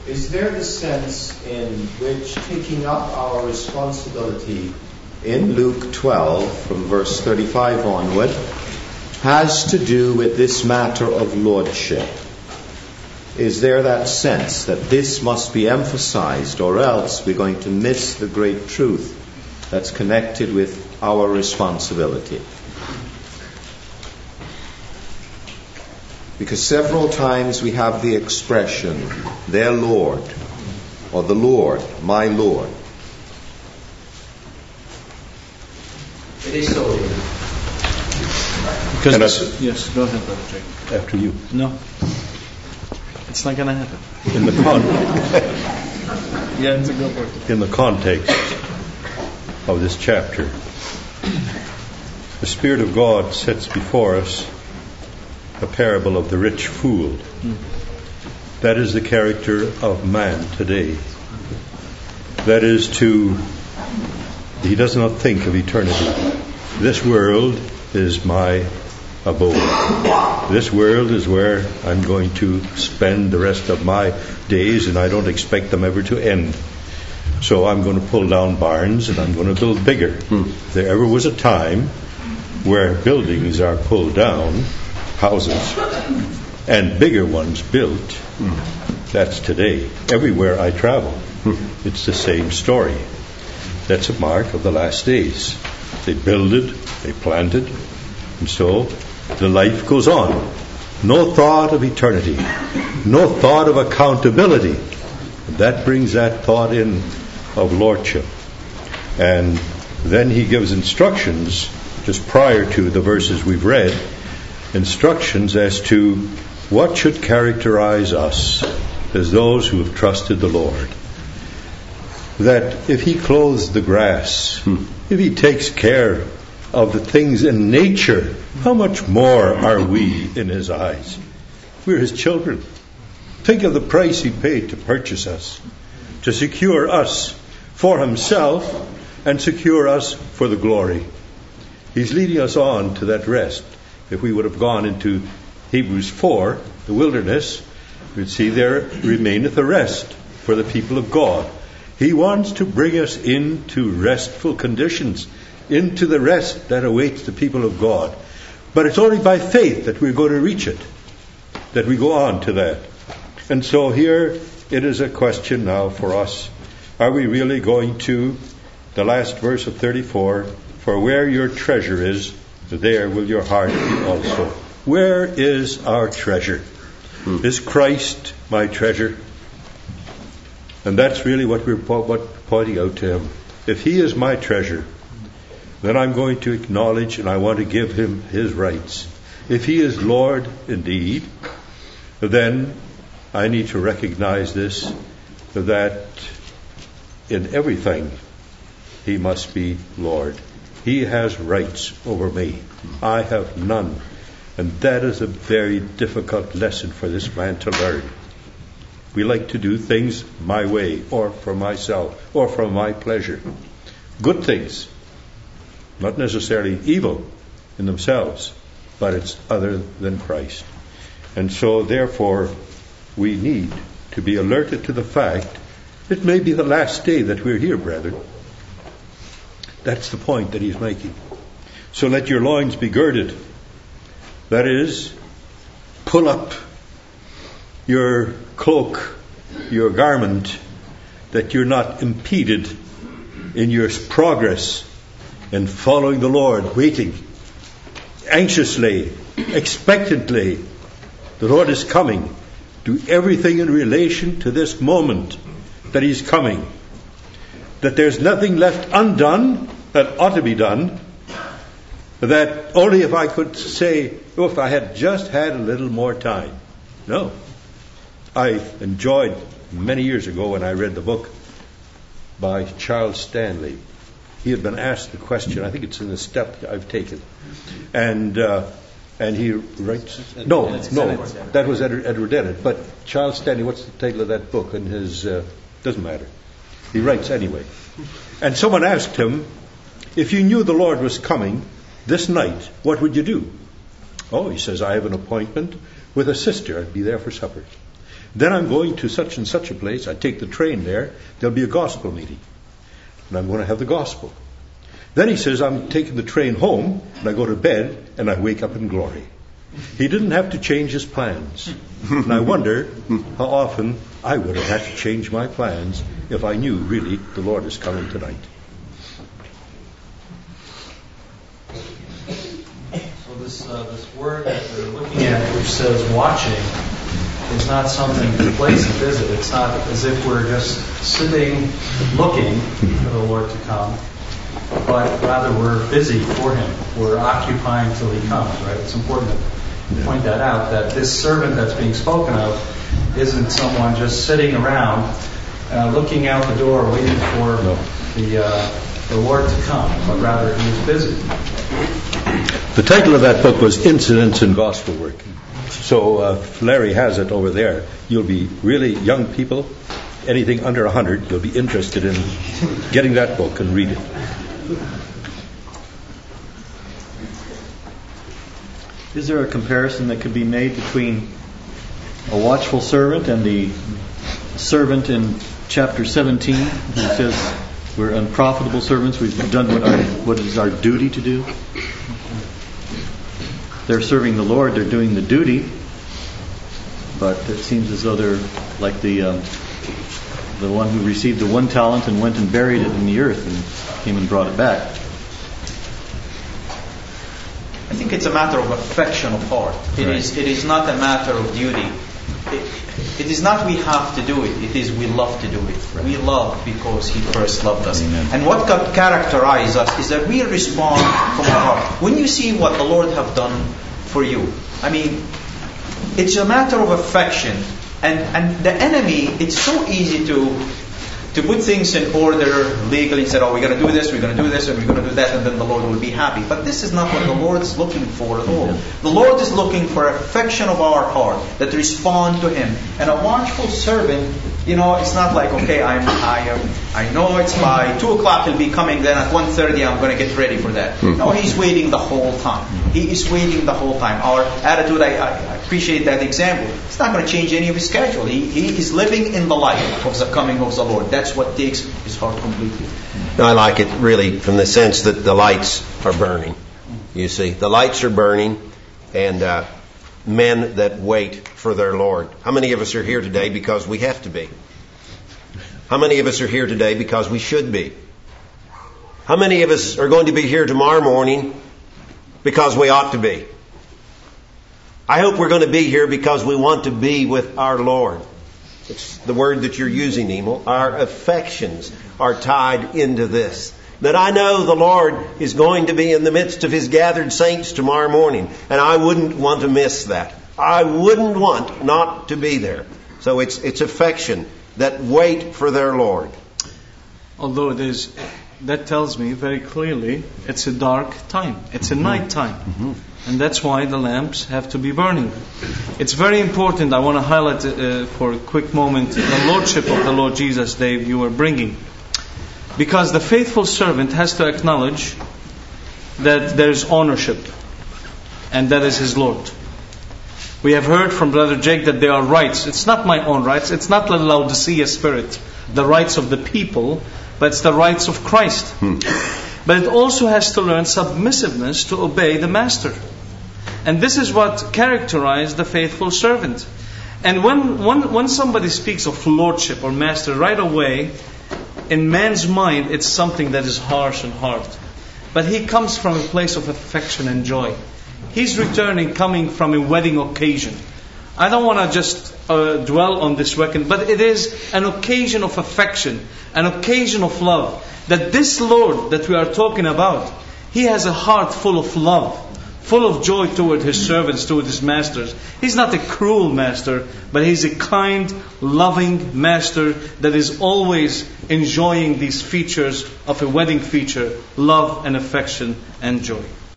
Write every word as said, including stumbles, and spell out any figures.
is there the sense in which taking up our responsibility in Luke twelve, from verse thirty-five onward, has to do with this matter of lordship? Is there that sense that this must be emphasized, or else we're going to miss the great truth that's connected with our responsibility? Because several times we have the expression, their Lord, or the Lord, my Lord. It is so. Because this, yes, go ahead, Brother Jake. After you. No, it's not going to happen. In the con- yeah, it's a good word. In the context of this chapter, the Spirit of God sets before us a parable of the rich fool. Mm. That is the character of man today. That is to, he does not think of eternity. This world is my abode. This world is where I'm going to spend the rest of my days, and I don't expect them ever to end. So I'm going to pull down barns and I'm going to build bigger. Mm. If there ever was a time where buildings are pulled down, houses, and bigger ones built, mm. that's today. Everywhere I travel, mm. it's the same story. That's a mark of the last days. They builded, they planted, and so the life goes on. No thought of eternity, no thought of accountability. That brings that thought in of lordship. And then he gives instructions just prior to the verses we've read, instructions as to what should characterize us as those who have trusted the Lord. That if he clothes the grass, hmm. if he takes care of the things in nature, how much more are we in his eyes? We're his children. Think of the price he paid to purchase us, to secure us for himself and secure us for the glory. He's leading us on to that rest. If we would have gone into Hebrews four, the wilderness, we'd see there remaineth a rest for the people of God. He wants to bring us into restful conditions, into the rest that awaits the people of God. But it's only by faith that we're going to reach it, that we go on to that. And so here it is a question now for us. Are we really going to, the last verse of thirty-four, for where your treasure is, there will your heart be also. Where is our treasure? Hmm. Is Christ my treasure? And that's really what we're po- pointing out to him. If he is my treasure, then I'm going to acknowledge and I want to give him his rights. If he is Lord indeed, then I need to recognize this, that in everything he must be Lord. He has rights over me. I have none. And that is a very difficult lesson for this man to learn. We like to do things my way, or for myself, or for my pleasure. Good things, not necessarily evil in themselves, but it's other than Christ. And so therefore we need to be alerted to the fact it may be the last day that we're here, brethren. That's the point that he's making. So let your loins be girded. That is, pull up your cloak, your garment, that you're not impeded in your progress in following the Lord, waiting anxiously, expectantly. The Lord is coming. Do everything in relation to this moment that he's coming. That there's nothing left undone that ought to be done. That only if I could say, oh, if I had just had a little more time. No. I enjoyed many years ago when I read the book by Charles Stanley. He had been asked the question, I think it's in the step I've taken. And uh, and he writes, no, no, that was Edward, Edward Dennett. But Charles Stanley, what's the title of that book? And his, uh, doesn't matter. He writes anyway. And someone asked him, if you knew the Lord was coming this night, what would you do? Oh, he says, I have an appointment with a sister. I'd be there for supper. Then I'm going to such and such a place. I take the train there. There'll be a gospel meeting. And I'm going to have the gospel. Then he says, I'm taking the train home, and I go to bed, and I wake up in glory. He didn't have to change his plans. And I wonder how often I would have had to change my plans if I knew really the Lord is coming tonight. So this uh, this word that we're looking at, which says watching, is not something complacent, is it? It's not as if we're just sitting looking for the Lord to come, but rather we're busy for Him. We're occupying till He comes, right? It's important to point that out, that this servant that's being spoken of isn't someone just sitting around uh, looking out the door waiting for no. the, uh, the Lord to come, but rather He is busy. The title of that book was Incidents in Gospel Work. So uh, if Larry has it over there, you'll be really young people, anything under one hundred, you'll be interested in getting that book and read it. Is there a comparison that could be made between a watchful servant and the servant in chapter seventeen who says we're unprofitable servants, we've done what, our, what is our duty to do? They're serving the Lord, they're doing the duty, but it seems as though they're like the um, the one who received the one talent and went and buried it in the earth and came and brought it back. I think it's a matter of affection of heart. It right. is. It is not a matter of duty. It, it is not we have to do it. It is we love to do it. Right. We love because He first loved us. Amen. And what can characterize us is that we respond from our heart. When you see what the Lord have done for you, I mean, it's a matter of affection. And and the enemy, it's so easy to to put things in order legally and say, oh, we're going to do this, we're going to do this, and we're going to do that, and then the Lord will be happy. But this is not what the Lord's looking for at all. The Lord is looking for affection of our heart that respond to Him. And a watchful servant, you know, it's not like, okay, I'm, I am, I know it's by two o'clock he'll be coming, then at one thirty I'm going to get ready for that. No, he's waiting the whole time. He is waiting the whole time. Our attitude, I, I appreciate that example. It's not going to change any of his schedule. He, he is living in the light of the coming of the Lord. That's what takes his heart completely. I like it really from the sense that the lights are burning. You see, the lights are burning, and uh, men that wait for their Lord. How many of us are here today because we have to be? How many of us are here today because we should be? How many of us are going to be here tomorrow morning because we ought to be? I hope we're going to be here because we want to be with our Lord. It's the word that you're using, Emil. Our affections are tied into this. That I know the Lord is going to be in the midst of His gathered saints tomorrow morning. And I wouldn't want to miss that. I wouldn't want not to be there. So it's it's affection that wait for their Lord. Although it is, that tells me very clearly it's a dark time. It's a mm-hmm. night time. Mm-hmm. And that's why the lamps have to be burning. It's very important. I want to highlight uh, for a quick moment the Lordship of the Lord Jesus, Dave, you are bringing. Because the faithful servant has to acknowledge that there is ownership. And that is his Lord. We have heard from Brother Jake that there are rights. It's not my own rights. It's not the Laodicea spirit, the rights of the people, but it's the rights of Christ. Hmm. But it also has to learn submissiveness to obey the master. And this is what characterized the faithful servant. And when, when, when somebody speaks of lordship or master, right away, in man's mind, it's something that is harsh and hard. But he comes from a place of affection and joy. He's returning, coming from a wedding occasion. I don't want to just uh, dwell on this weekend, but it is an occasion of affection, an occasion of love. That this Lord that we are talking about, He has a heart full of love, full of joy toward His servants, toward His masters. He's not a cruel master, but He's a kind, loving master that is always enjoying these features of a wedding feature, love and affection and joy.